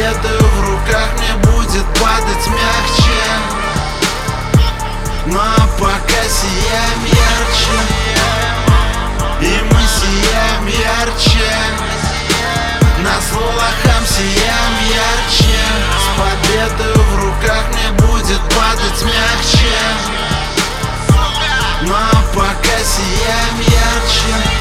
победою в руках мне будет падать мягче. Ну а пока сияем ярче, и мы сияем ярче. На слухам сияем ярче. С победою в руках мне будет падать мягче. Ну а пока сияем ярче.